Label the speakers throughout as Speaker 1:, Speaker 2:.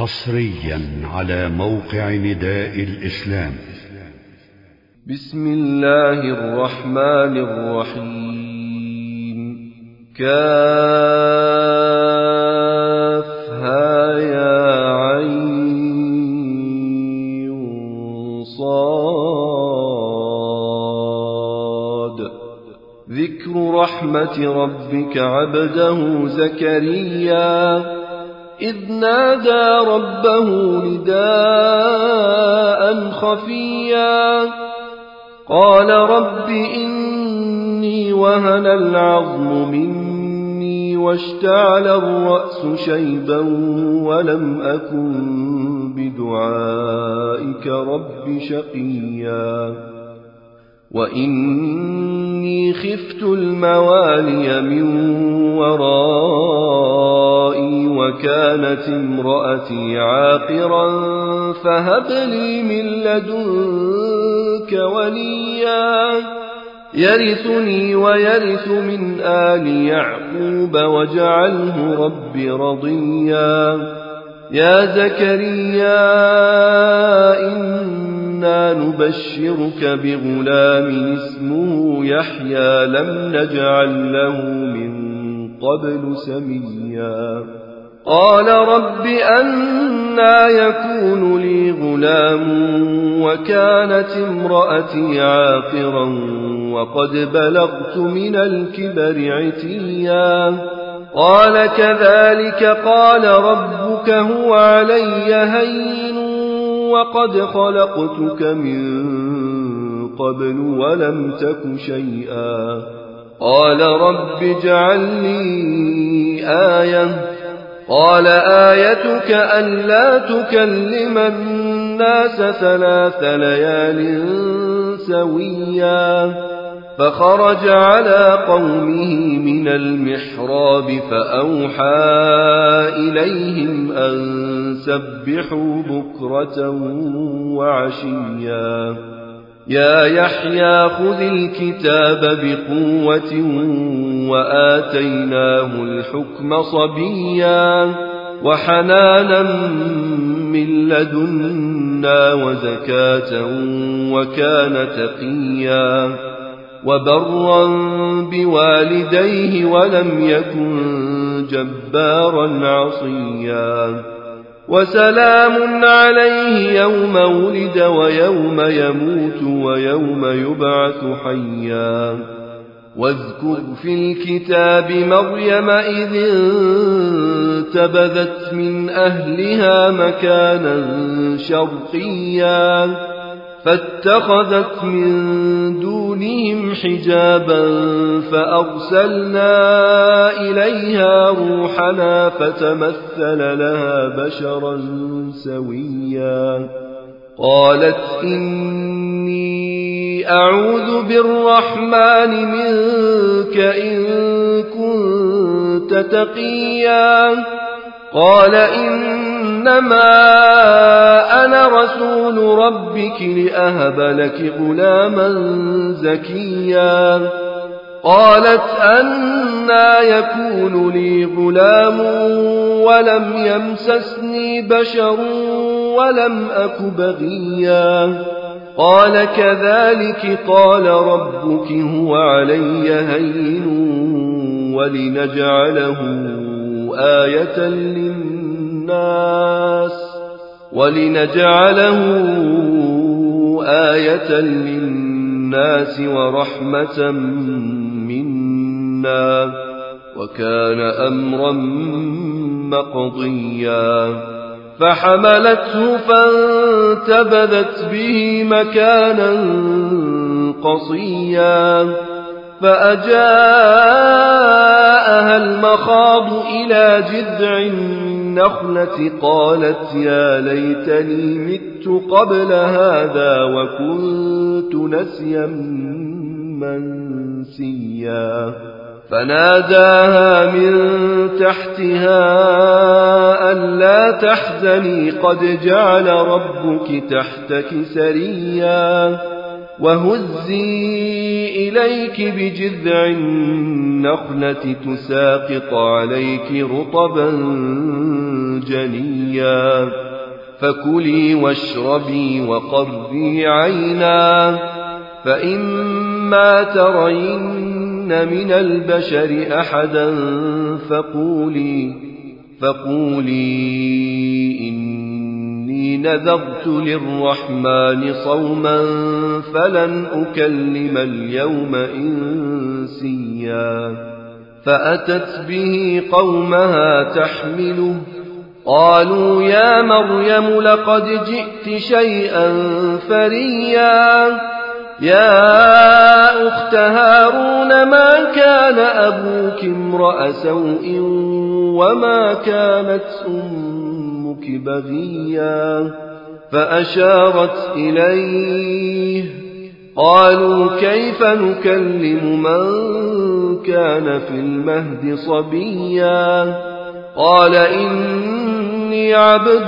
Speaker 1: حصريا على موقع نداء الإسلام.
Speaker 2: بسم الله الرحمن الرحيم. كافها يا عين صاد. ذكر رحمة ربك عبده زكريا إذ نادى ربه نداء خفيا قال رب إني وهن العظم مني واشتعل الرأس شيبا ولم أكن بدعائك رب شقيا وإني خفت الموالي من ورائي وكانت امرأتي عاقرا فهب لي من لدنك وليا يرثني ويرث من آل يعقوب واجعله رب رضيا. يا زكريا إنا نبشرك بغلام اسمه يحيى لم نجعل له من قبل سميا. قال رب أنى يكون لي غلام وكانت امرأتي عاقرا وقد بلغت من الكبر عتيا. قال كذلك قال ربك هو علي هين وقد خلقتك من قبل ولم تك شيئا. قال رب اجعل لي آية. قال آيتك ألا تكلم الناس 3 ليال سويا. فخرج على قومه من المحراب فأوحى إليهم أن سبحوا بكرة وعشيا. يا يحيى خذ الكتاب بقوة وآتيناه الحكم صبيا وحنانا من لدنا وزكاة وكان تقيا وبرا بوالديه ولم يكن جبارا عصيا. وسلام عليه يوم ولد ويوم يموت ويوم يبعث حيا. واذكر في الكتاب مريم إذ انتبذت من أهلها مكانا شرقيا فاتخذت من دونهم حجابا فأرسلنا إليها روحنا فتمثل لها بشرا سويا. قالت إني أعوذ بالرحمن منك إن كنت تقيا. قال إنما أنا رسول ربك لأهب لك غلاما زكيا. قالت أنى يكون لي غلام ولم يمسسني بشر ولم أك بغيا. قال كذلك قال ربك هو علي هين ولنجعله آية للناس ورحمة منا وكان أمرا مقضيا. فحملته فانتبذت به مكانا قصيا فأجاءها المخاض إلى جذع النخلة قالت يا ليتني مت قبل هذا وكنت نسيا منسيا. فناداها من تحتها ألا تحزني قد جعل ربك تحتك سريا وهزي إليك بجذع النخلة تساقط عليك رطبا جنيا فكلي واشربي وقري عينا فإما ترين من البشر أحدا فقولي إني نذرت للرحمن صوما فلن أكلم اليوم إنسيا فأتت به قومها تحمله قالوا يا مريم لقد جئت شيئا فريا يا أخت هارون ما كان أبوك امرأ سوء وما كانت أمك بغيا فأشارت إليه قالوا كيف نكلم من كان في المهد صبيا قال إني عبد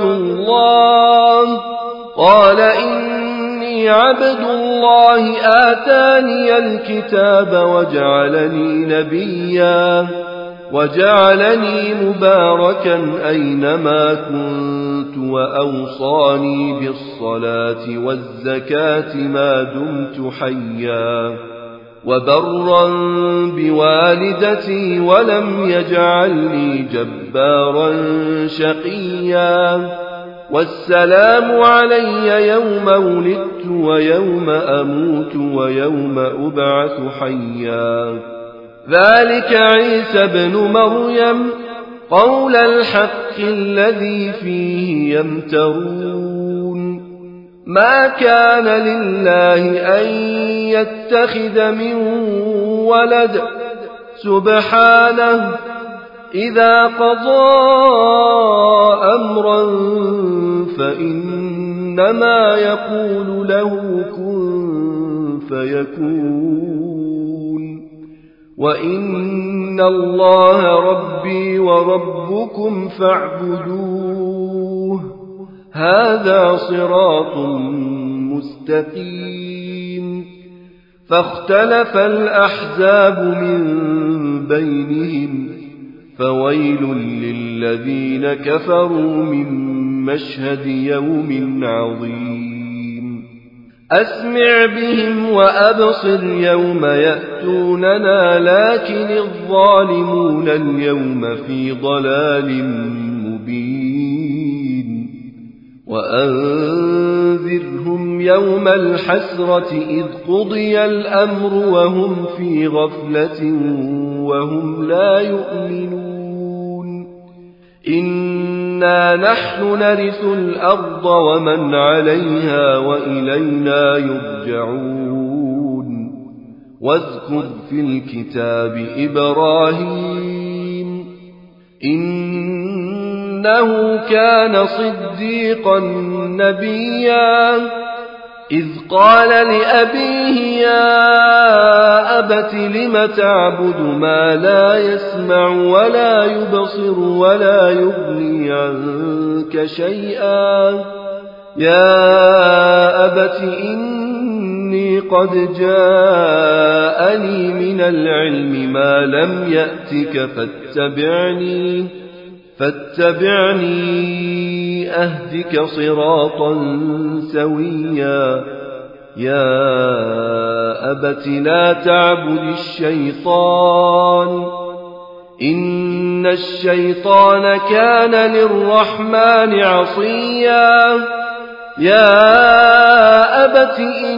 Speaker 2: الله آتاني الكتاب وجعلني نبيا وجعلني مباركا أينما كنت وأوصاني بالصلاة والزكاة ما دمت حيا وبرا بوالدتي ولم يجعلني جبارا شقيا والسلام علي يوم ولدت ويوم أموت ويوم أبعث حيا ذلك عيسى بن مريم قول الحق الذي فيه يمترون ما كان لله أن يتخذ من ولد سبحانه إذا قضى أمرا فإنما يقول له كن فيكون وإن الله ربي وربكم فاعبدوه هذا صراط مستقيم فاختلف الأحزاب من بينهم فويل للذين كفروا من مشهد يوم عظيم أسمع بهم وأبصر يوم يأتوننا لكن الظالمون اليوم في ضلال مبين وأنذرهم يوم الحسرة إذ قضي الأمر وهم في غفلة وهم لا يؤمنون إنا نحن نرث الأرض ومن عليها وإلينا يرجعون واذكر في الكتاب إبراهيم إنه كان صديقا نبيا إذ قال لأبيه يا أبت لم تعبد ما لا يسمع ولا يبصر ولا يغني عنك شيئا يا أبت إني قد جاءني من العلم ما لم يأتك فاتبعني أهدك صراطا سويا يا أبت لا تعبد الشيطان إن الشيطان كان للرحمن عصيا يا أبت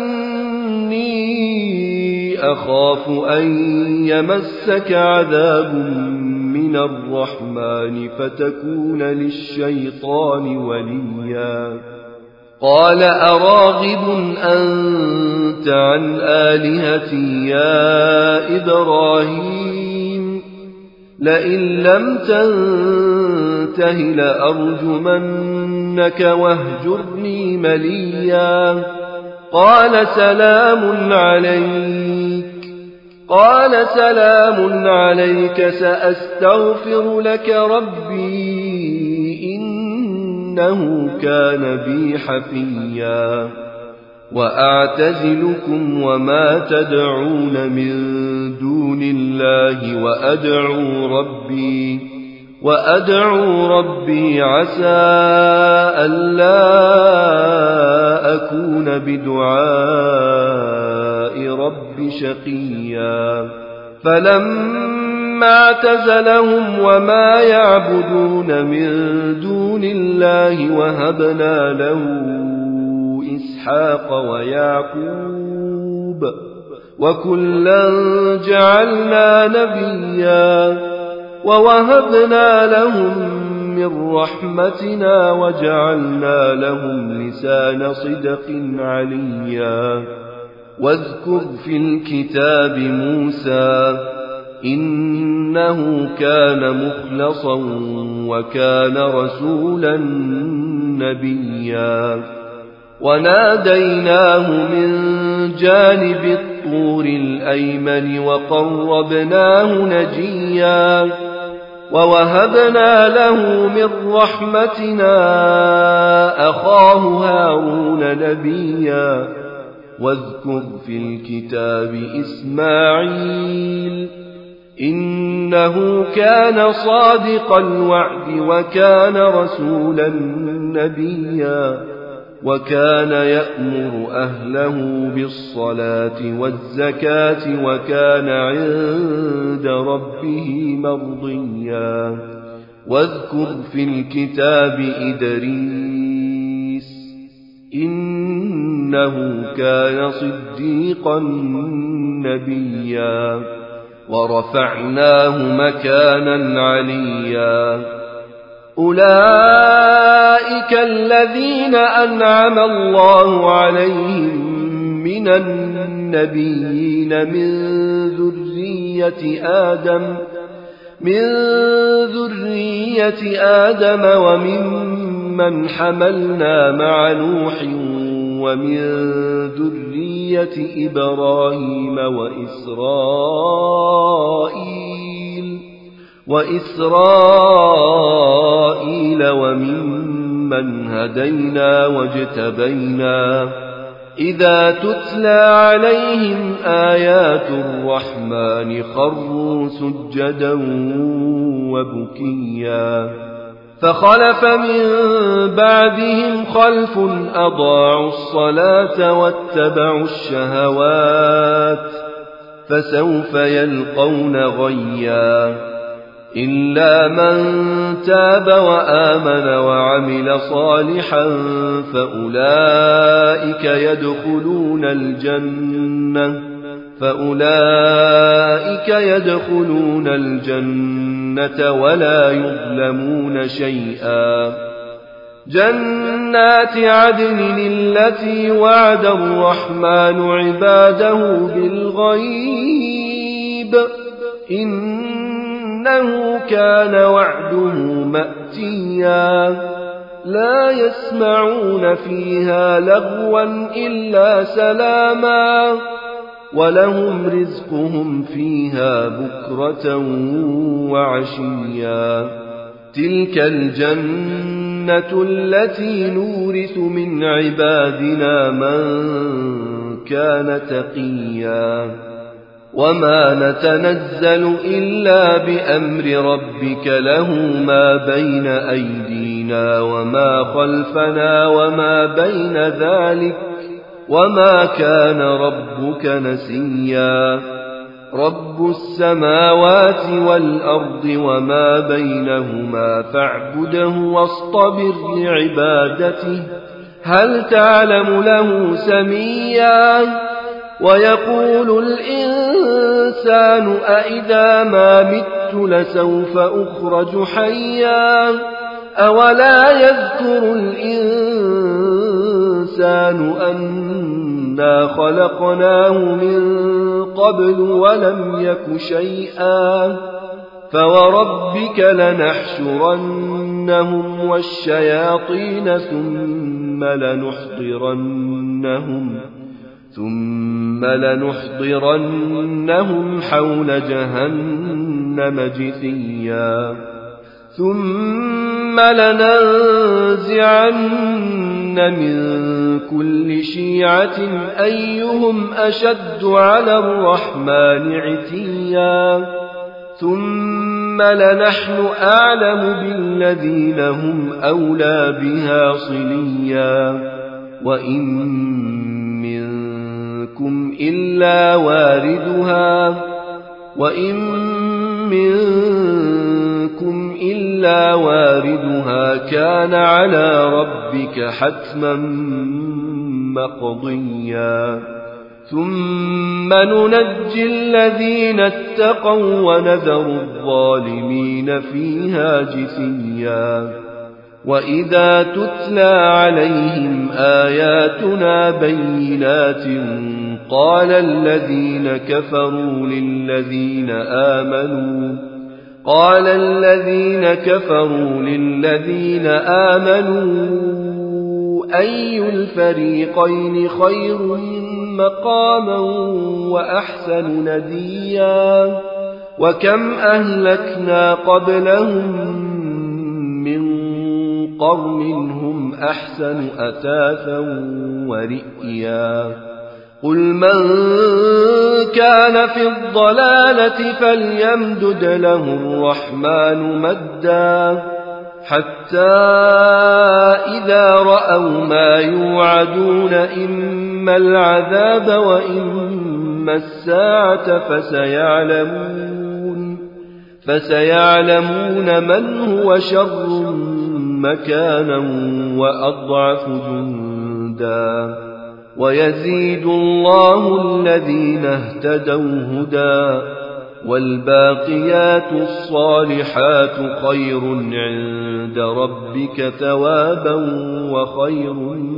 Speaker 2: إني أخاف أن يمسك عذاب من الرحمن فتكون للشيطان وليا قال أراغب أنت عن آلهتي يا إبراهيم لئن لم تنته لأرجمنك واهجرني مليا قال سلام عليك سأستغفر لك ربي إنه كان بي حفيا وأعتزلكم وما تدعون من دون الله وأدعو ربي عسى ألا أكون بدعاء ربي شقيا فلما اعتزلهم وما يعبدون من دون الله وهبنا له إسحاق ويعقوب وكلا جعلنا نبيا ووهبنا لهم من رحمتنا وجعلنا لهم لسان صدق عليا واذكر في الكتاب موسى إنه كان مخلصا وكان رسولا نبيا وناديناه من جانب الطور الأيمن وقربناه نجيا ووهبنا له من رحمتنا أخاه هارون نبيا واذكر في الكتاب إسماعيل إنه كان صادق الوعد وكان رسولا نبيا وكان يأمر أهله بالصلاة والزكاة وكان عند ربه مرضيا واذكر في الكتاب إدريس إنه كان صديقا نبيا ورفعناه مكانا عليا أولئك الذين أنعم الله عليهم من النبيين من ذرية آدم وممن حملنا مع نوح ومن ذرية إبراهيم وإسرائيل وممن هدينا واجتبينا إذا تتلى عليهم آيات الرحمن خروا سجدا وبكيا فخلف من بعدهم خلف أضاعوا الصلاة واتبعوا الشهوات فسوف يلقون غيا إلا من تاب وآمن وعمل صالحا فأولئك يدخلون الجنة ولا يظلمون شيئا جنات عدن التي وعد الرحمن عباده بالغيب إنه كان وعده مأتيا لا يسمعون فيها لغوا إلا سلاما ولهم رزقهم فيها بكرة وعشيا تلك الجنة التي نورث من عبادنا من كان تقيا وما نتنزل إلا بأمر ربك له ما بين أيدينا وما خلفنا وما بين ذلك وما كان ربك نسيا رب السماوات والأرض وما بينهما فاعبده واصطبر لعبادته هل تعلم له سميا ويقول الإنسان أإذا ما مت لسوف أخرج حيا أولا يذكر الإنسان أنا خلقناه من قبل ولم يك شيئا فوربك لنحشرنهم والشياطين ثم لنحضرنهم حول جهنم جثيا ثم لننزعن من كل شيعة أيهم أشد على الرحمن عتيا ثم ثم لنحن أعلم بالذين هم أولى بها صليا وإن منكم إلا واردها كان على ربك حتما مقضيا ثم ننجي الذين اتقوا ونذر الظالمين فيها جثيا وإذا تتلى عليهم آياتنا بينات قال الذين كفروا للذين آمنوا أي الفريقين خير مقاما وأحسن نديا وكم أهلكنا قبلهم من قرن هم أحسن أثاثا ورئيا قل من كان في الضلالة فليمدد له الرحمن مدا حتى إذا رأوا ما يوعدون إما العذاب وإما الساعة فسيعلمون من هو شر مكانا وأضعف جندا ويزيد الله الذين اهتدوا هدى والباقيات الصالحات خير عند ربك ثوابا وخير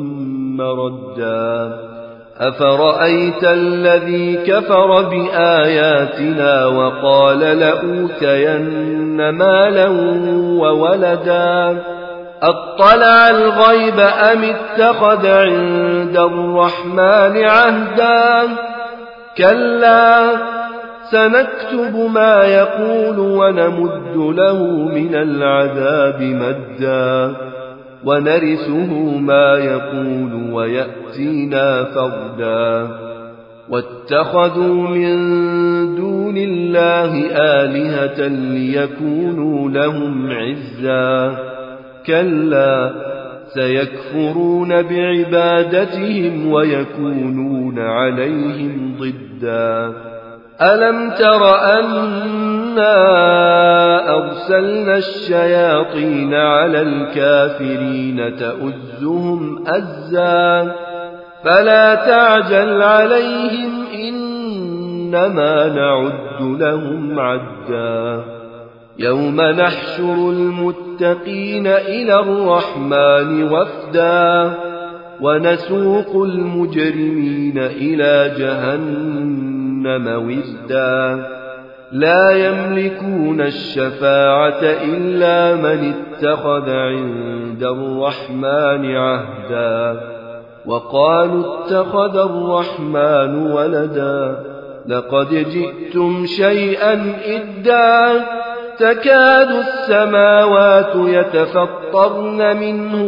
Speaker 2: مردا أفرأيت الذي كفر بآياتنا وقال لأوتين مالا وولدا أطلع الغيب أم اتخذ عند الرحمن عهدا كلا سنكتب ما يقول ونمد له من العذاب مدا ونرثه ما يقول ويأتينا فردا واتخذوا من دون الله آلهة ليكونوا لهم عزا كلا سيكفرون بعبادتهم ويكونون عليهم ضدا ألم تر أنا أرسلنا الشياطين على الكافرين تؤزهم أزا فلا تعجل عليهم إنما نعد لهم عدا يوم نحشر المتقين إلى الرحمن وفدا ونسوق المجرمين إلى جهنم وردا لا يملكون الشفاعة إلا من اتخذ عند الرحمن عهدا وقالوا اتخذ الرحمن ولدا لقد جئتم شيئا إدا تكاد السماوات يتفطرن منه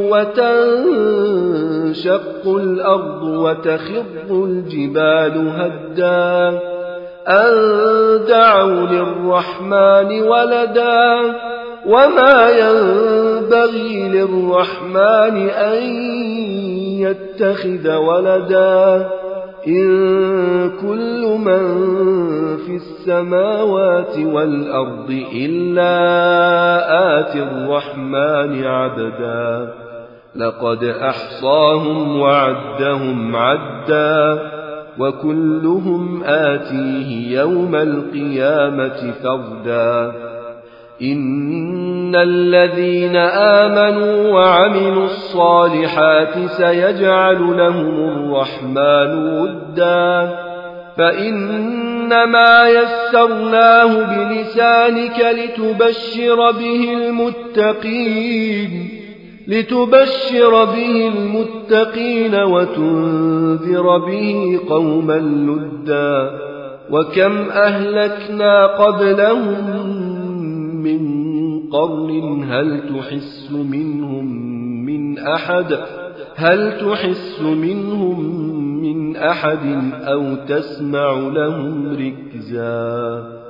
Speaker 2: وتنشق الأرض وتخر الجبال هدا أن دعوا للرحمن ولدا وما ينبغي للرحمن أن يتخذ ولدا إن كل من في السماوات والأرض إلا آتي الرحمن عبدا لقد أحصاهم وعدهم عدا وكلهم آتيه يوم القيامة فردا إن الذين آمنوا وعملوا الصالحات سيجعل لهم الرحمن ودا فإنما يسرناه بلسانك لتبشر به المتقين وتنذر به قوما لدا وكم أهلكنا قبلهم من قرن هل تحس منهم من أحد أو تسمع لهم ركزا